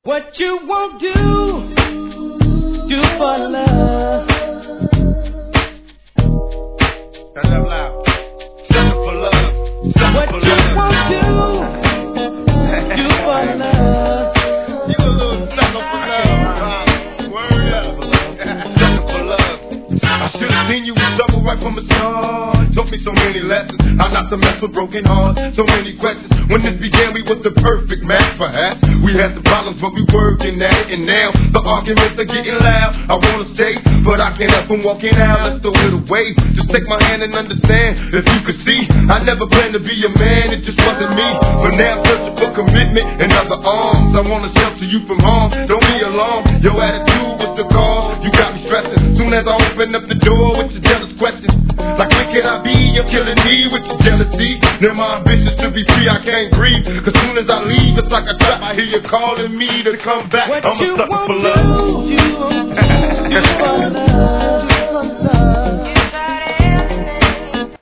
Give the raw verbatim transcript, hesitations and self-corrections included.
What you won't do, do for love. Turn up loud. Sucker for love. Sucker what for you love. won't do, do for love. You a little sucker for love. Word up. Sucker for love. I should have seen you in trouble right from the start. Taught me so many lessons. How not to mess with broken hearts. So many questions. When this began, we was the perfect match, perhaps. We had some problems, but we working at it. And now the arguments are getting loud. I wanna stay, but I can't help from walking out. Let's throw it away. Just take my hand and understand. If you could see, I never planned to be a man. It just wasn't me. But now I'm searching for commitment and other arms. I wanna shelter you from harm. Don't be alarmed. Your attitude was the cause. You got me stressing. Soon as I open up the door with your jealous questions. Like where can I be? You're killing me with your jealousy. Now my ambitions to be free, I can't breathe. Cause soon as I leave, it's like a trap. I hear you calling me to come back. What I'm a you sucker won't for love. do, do, do for